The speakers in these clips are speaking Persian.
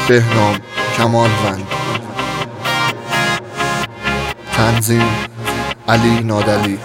بهنام کمانوند. تنظیم علی نادلی.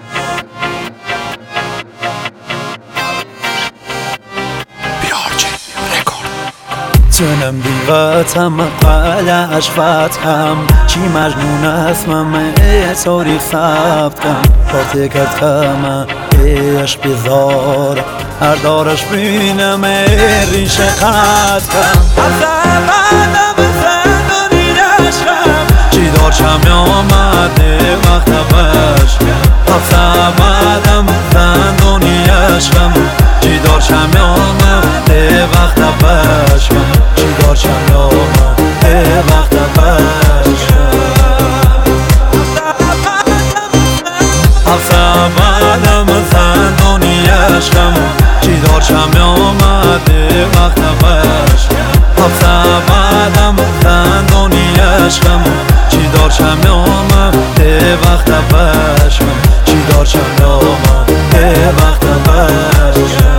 تنم دیواتم قلعش فتحم چی مجنون اسمم تاریخ ثبت کم پارتی کرد کمه عشق بیزار هر دارش بینم ریشه قد کم حسابم زندانی عشقم چی دارشم آمده وقت بشکم حسابم زندانی عشقم چی دارشم آمده وقت بشکم چی دارشم آمده وقت بشکم حسابم زندانی عشقم چی دارشم آمده وقت بشکم حسابم زندانی عشقم چی دارشم آمده وقت بشکم چی دارشم آمده وقت بشکم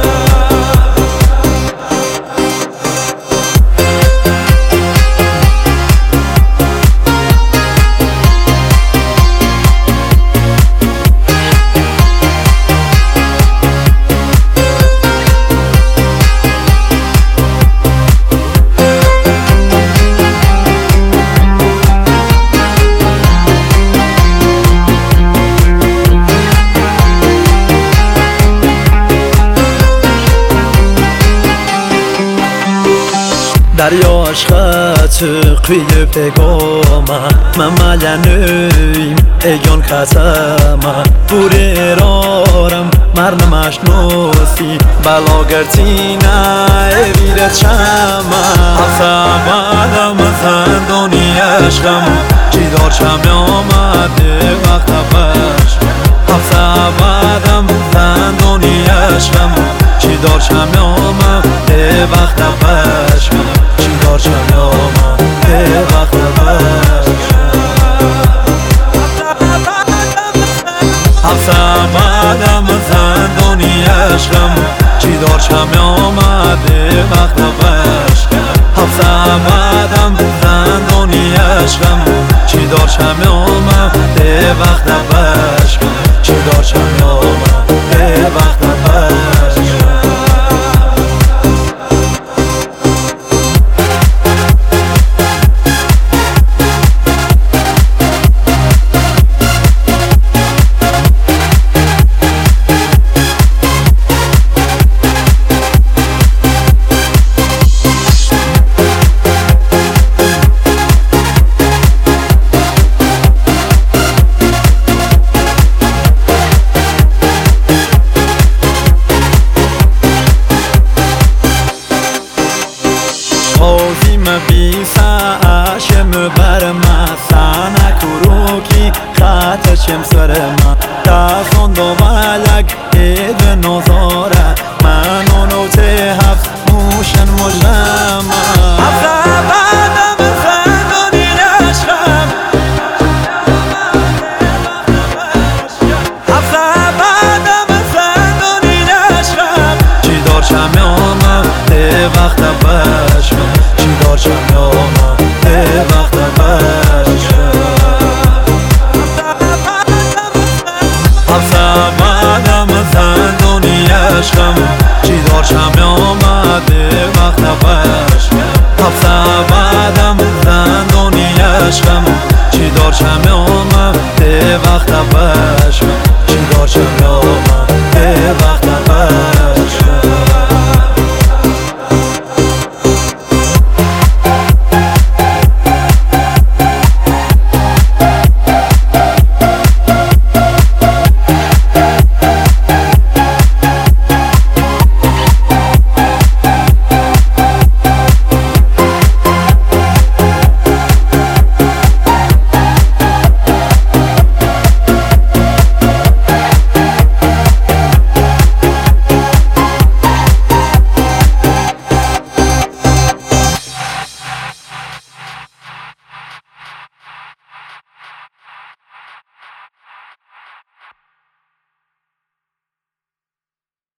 دریا عشقت قیل پگامه من ملنویم ایگان خزمه بوری ارارم مرنمش نوسی بلا گرتینه ایرت شمه حسابم زندانی عشقم چی دارشم آمده وقت بشکم حسابم زندانی عشقم چی دارشم آمده وقت بشکم چی دارشم آمده وقت بشکم حسابم زندانی عشقم چی دارشم آمده وقت بشکم حسابم زندانی عشقم چی دارشم آمده وقت بشکم چی دارشم آمده وقت بشکم بیساشم برم سانه کروکی خاتشم سرم دستان دو ولک اید نظاره من اونو تهفت موشن مجرم حسابم زندانی عشقم حسابم زندانی عشقم چی دارشم آمده وقت بشکم چی دارشم آمده وقت بشکم حسابم زندانی عشقم چی دارشم آمده وقت بشکم